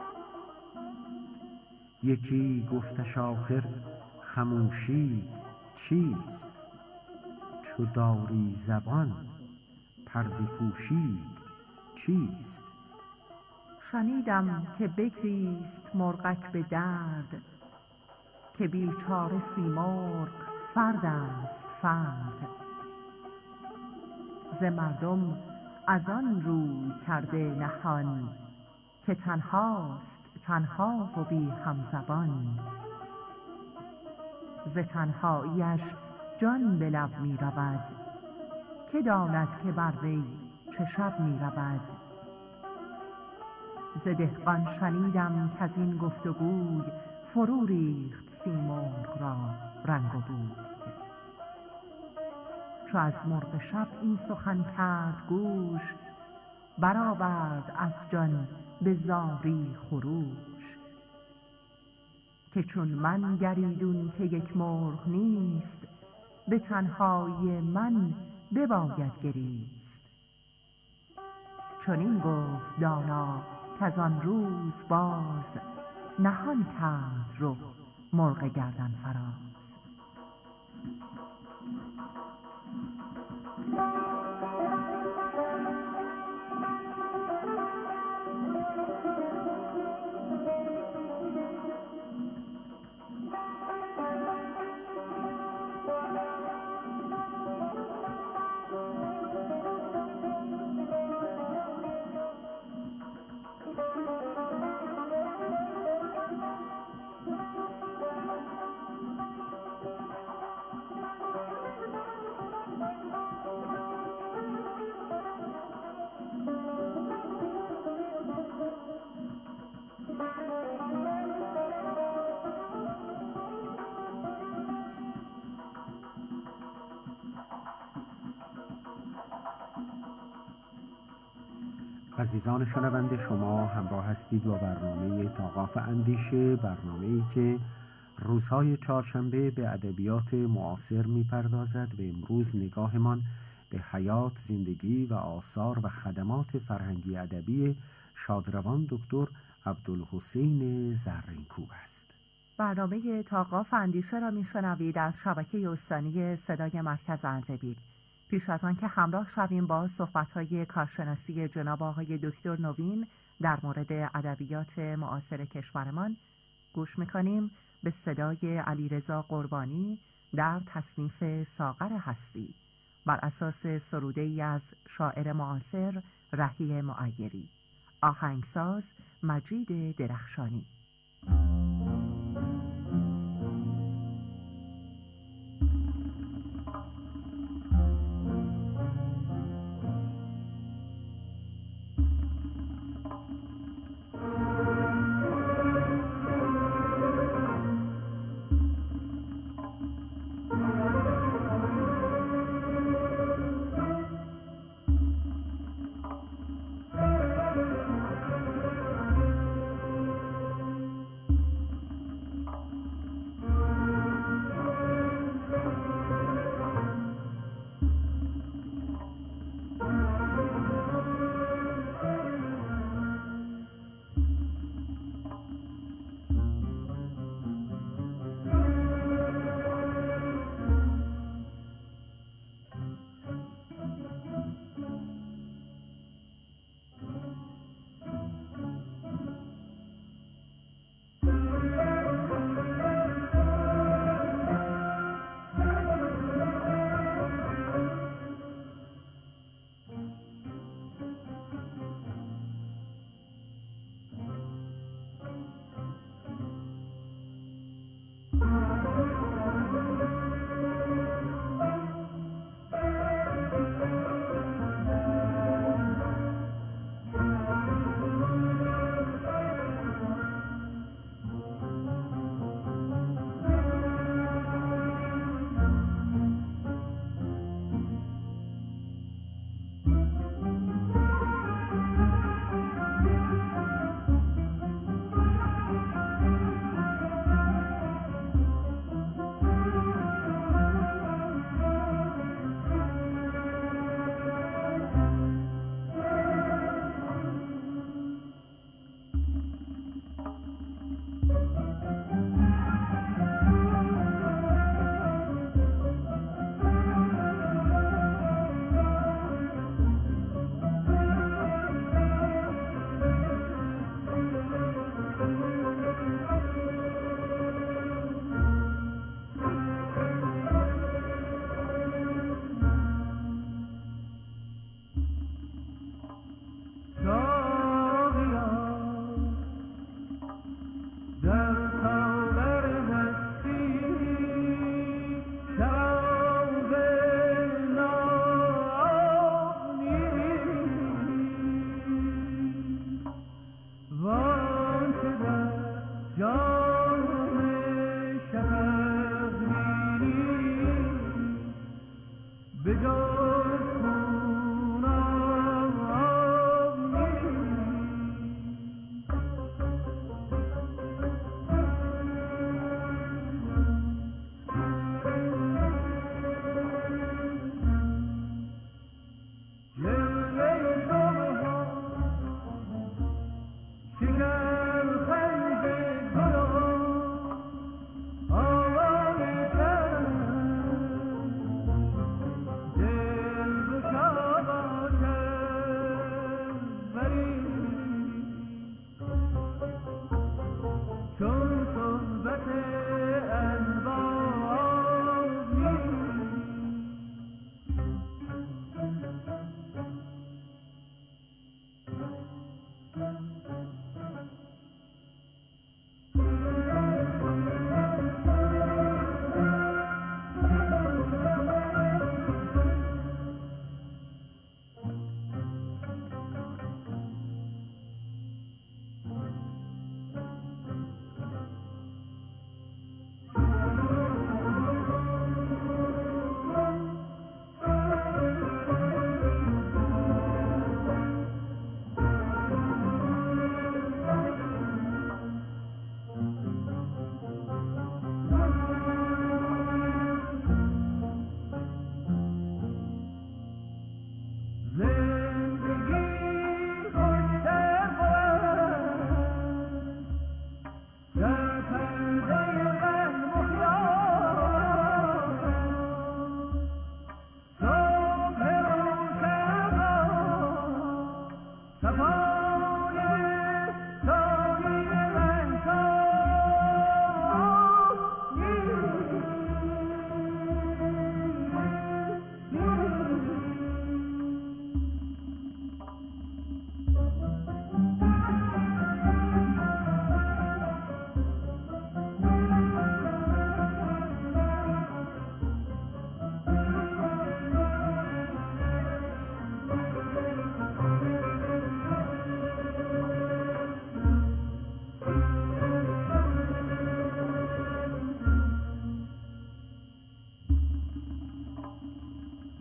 یکی گفتش آخر خموشی چیست، چو داری زبان پرده پوشی چیست. شنیدم که بگریست مرغک به درد، که بیچاره سیمرغ فرد است فرد. ز مردم از آن روی کرده نهان، که تنهاست تنها و بی همزبان. ز تنهاییش جان به لب می رود، که داند که بر وی چه شب می رود. ز دهقان شنیدم که از این گفتگوی، فرو ریخت سیمرغ را رنگ و بوی. چو از مرغ شب این سخن کرد گوش، برآورد از جان به زاری خروش. که چون من گریدون که یک مرغ نیست، به تنهایی من بباید گریست. چون این گفت دانا کز آن روز باز، نهان کرد رخ مرغ گردن فراز. عزیزان شنونده، شما همراه هستید با برنامه طاقات اندیشه، برنامه‌ای که روزهای چهارشنبه به ادبیات معاصر می‌پردازد و امروز نگاهمان به حیات، زندگی و آثار و خدمات فرهنگی ادبی شادروان دکتر عبدالحسین زرینکوب است. برنامه طاقات اندیشه را می‌شنوید از شبکه استانی صدای مرکز اردبیل. پیش از آن که همراه شویم با صحبت‌های کارشناسی جناب آقای دکتر نوین در مورد ادبیات معاصر کشورمان، گوش می‌کنیم به صدای علیرضا قربانی در تصنیف ساغر هستی بر اساس سروده‌ای از شاعر معاصر رهی معیری. آهنگساز مجید درخشانی.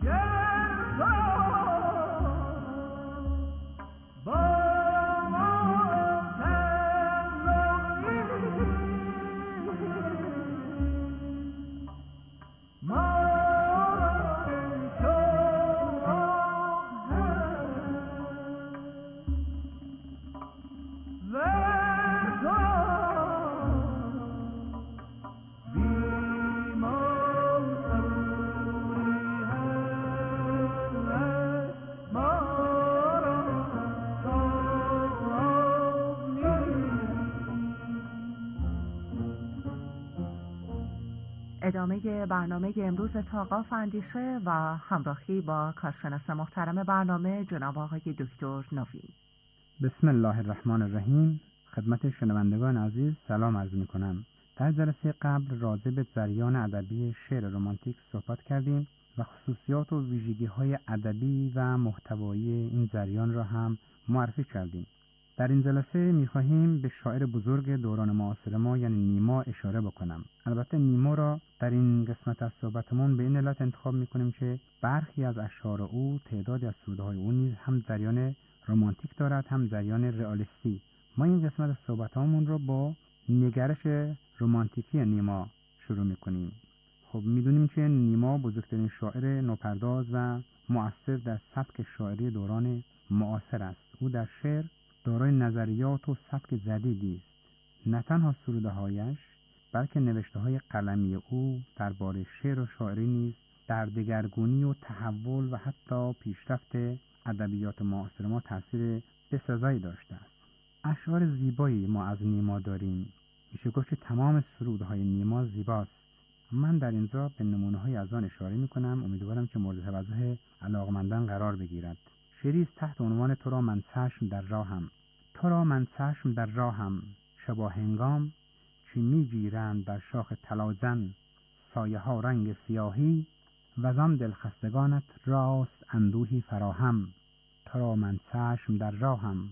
ادامه برنامه امروز تاقاف اندیشه و همراهی با کارشناس محترم برنامه جناب آقای دکتر نوین. بسم الله الرحمن الرحیم. خدمت شنوندگان عزیز سلام عرض می کنم. در جلسه قبل راجع به جریان ادبی شعر رمانتیک صحبت کردیم و خصوصیات و ویژگی های ادبی و محتوایی این جریان را هم معرفی کردیم. در این جلسه می‌خواهیم به شاعر بزرگ دوران معاصر ما یعنی نیما اشاره بکنم. البته نیما را در این قسمت از صحبتمون به این علت انتخاب می‌کنیم که برخی از اشعار او، تعدادی از سروده‌های او نیز هم جریان رمانتیک دارد هم جریان رئالیستی. ما این قسمت از صحبتامون رو با نگرش رمانتیکی نیما شروع می‌کنیم. خب می‌دونیم که نیما بزرگترین شاعر نوپرداز و مؤثر در سبک شاعری دوران معاصر است. او در شعر دارای نظریات و سبک جدیدی است. نه تنها سروده‌هایش بلکه نوشته‌های قلمی او درباره شعر و شاعری نیز در دگرگونی و تحول و حتی پیشرفت ادبیات معاصر ما تأثیر بسزایی داشته است. اشعار زیبایی ما از نیما داریم. میشه گفت که تمام سرودهای نیما زیباست. من در اینجا به نمونه‌های از آن اشاره می‌کنم، امیدوارم که مورد توجه علاقمندان قرار بگیرد. شعری تحت عنوان تو را من چشم در راهم. تو را من چشم در راهم، شبا هنگام چی میگیرند در شاخ طلاجن سایه ها رنگ سیاهی و زان دلخستگانت راست اندوهی فراهم. تو را من چشم در راهم،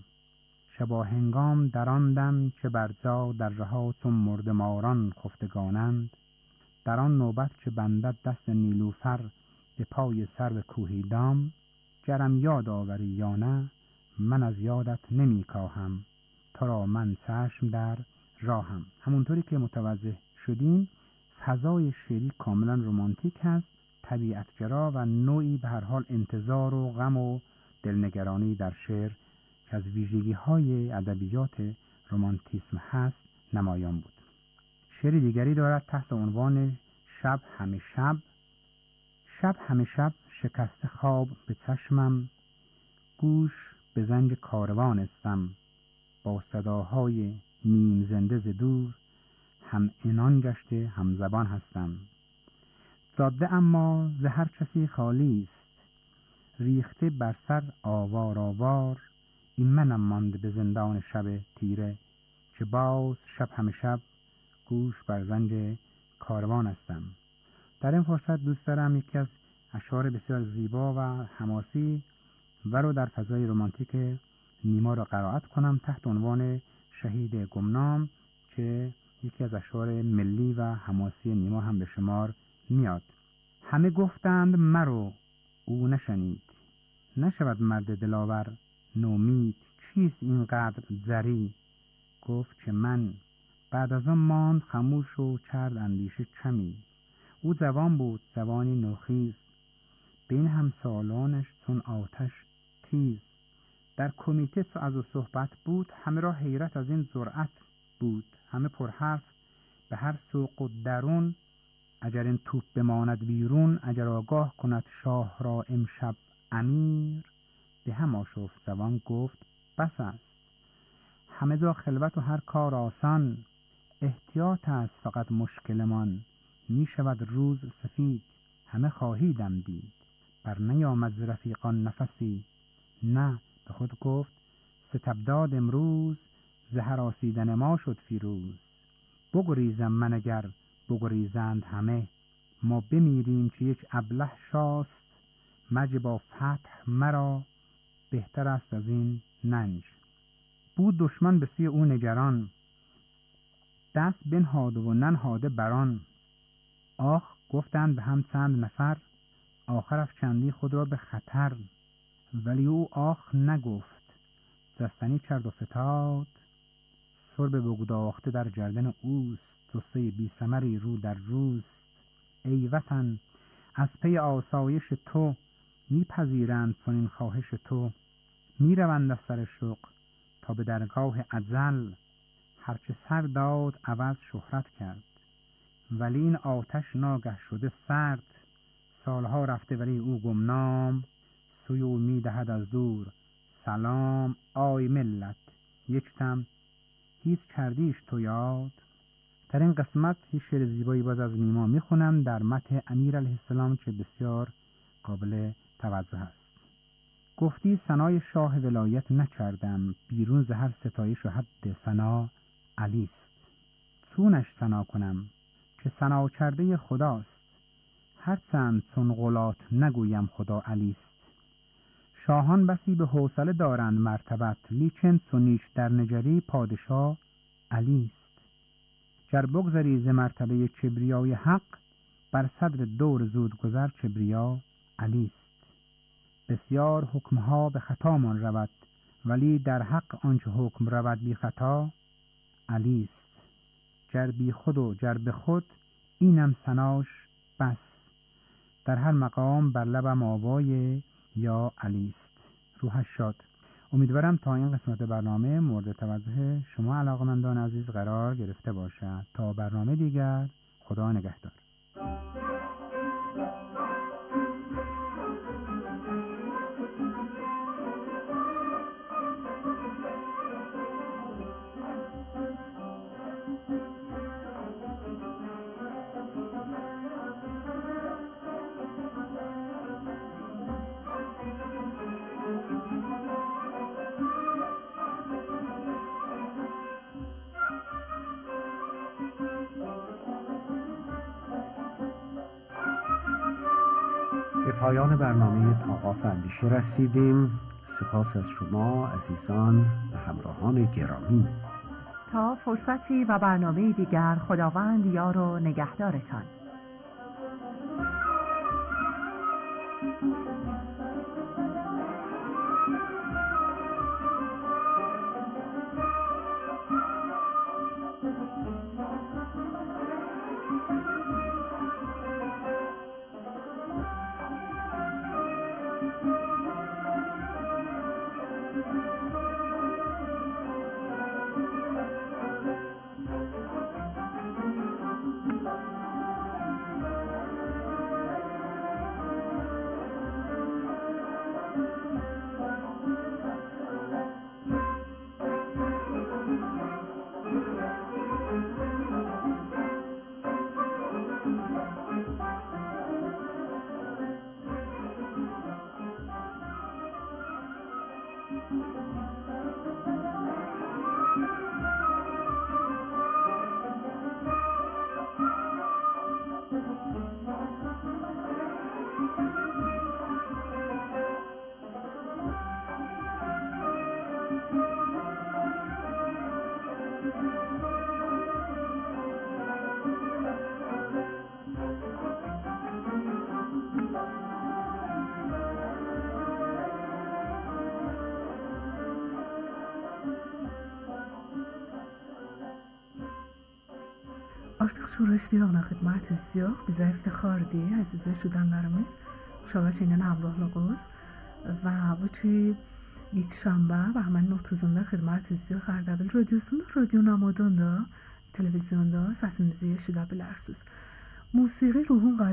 شبا هنگام در آن دم که بر جا در رها چون مردماران خفتگانند، در آن نوبت که بندد دست نیلوفر به پای سرو کوهی دام، گرم یاد آوری یا نه من از یادت نمی کاهم. تو را من چشم در راهم. همونطوری که متوجه شدیم فضای شعری کاملا رمانتیک هست، طبیعتگرا و نوعی به هر حال انتظار و غم و دلنگرانی در شعر که از ویژگی های ادبیات رمانتیسم هست نمایان بود. شعر دیگری دارد تحت عنوان شب همه شب. شب همه شب شکست خواب به چشمم، گوش به زنگ کاروان استم، با صداهای نیم زنده ز دور هم عنان گشته هم زبان هستم. جاده اما ز هر کسی خالی است، ریخته بر سر آوار آوار، این منم مانده به زندان شب تیره، که باز شب همه شب گوش بر زنگ کاروان هستم. در این فرصت دوست دارم یکی از اشعار بسیار زیبا و حماسی و رو در فضای رمانتیک نیما را قرائت کنم تحت عنوان شهید گمنام که یکی از اشعار ملی و حماسی نیما هم به شمار میاد. همه گفتند مرو او نشنید، نشود مرد دلاور نومید، چیست اینقدر زری؟ گفت که من بعد از آن ماند خموش و کرد اندیشه کمی. او جوان بود جوانی نوخیز، بین همسالانش چون آتش تیز. در کمیته چو از او صحبت بود، همه را حیرت از این جرأت بود. همه پرحرف به هر سوق و درون، اگر این توپ بماند بیرون، اگر آگاه کند شاه را امشب امیر. به هم آشفت جوان گفت بس است، همه جا خلوت و هر کار آسان، احتیاط است فقط مشکلمان. می شود روز سفید همه خواهیدم دید، بر نیامد ز رفیقان نفسی. نه به خود گفت ستبداد امروز، ز هراسیدن ما شد فیروز. بگریزم من اگر بگریزند همه، ما بمیریم که یک ابله شاست. مرگ با فتح مرا بهتر است از این ننج. بود دشمن به سوی او نگران، دست بنهاده و ننهاده بران. آخ گفتند به هم چند نفر، آخر افکندی خود را به خطر، ولی او آخ نگفت. جستنی کرد و فتاد، سر به بگداخته در گردن اوست. جسه بی ثمری رو در روست. ای وطن از پی آسایش تو، میپذیرند چنین خواهش تو. میروند از سر شوق تا به درگاه ازل، هرچه سر داد عوض شهرت کرد. ولی این آتش ناگه شده سرد، سالها رفته ولی او گمنام. سوی او میدهد از دور سلام. آی ملت یک دم هیچ کردیش تو یاد. در این قسمت یک شعر زیبایی باز از نیما میخونم در مدح امیر علیه السلام که بسیار قابل توجه است. گفتی ثنای شاه ولایت نکردم، بیرون ز هر ستایش و حد ثنا علیست. چونش ثنا کنم که ثنا کرده خداست، هرچند چون غلات نگویم خدا علیست. شاهان بسی به حوصله دارند مرتبت، لیکن چونیش در نگری پادشاه علیست. گر بگذری ز مرتبه کبریای حق، بر صدر دور زود گذر کبریا علیست. بسیار حکمها به خطا مان رود، ولی در حق آنچه حکم رود بی خطا علیست. گر بی خود و گر به خود اینم ثناش بس، در هر مقام بر لبم آوای یا علیست. روحش شاد. امیدوارم تا این قسمت برنامه مورد توجه شما علاقمندان عزیز قرار گرفته باشد. تا برنامه دیگر، خدا نگهدار. به پایان برنامه طاقات اندیشه رسیدیم. سپاس از شما عزیزان و همراهان گرامی. تا فرصتی و برنامه دیگر، خداوند یار و نگهدارتان. Artık şuraşdıyağına xidmət ediyor. Bizə iftixar deyə əziz eşidənlərimiz şava şenin hamrohlığınız və bu ki یک شنبه و همین otuzunda xidmət ediyor. Xərdəbil radiosunda, radio namadanda, televizyonda səsimizi eşidə bilərsiniz. Musiqi ruhun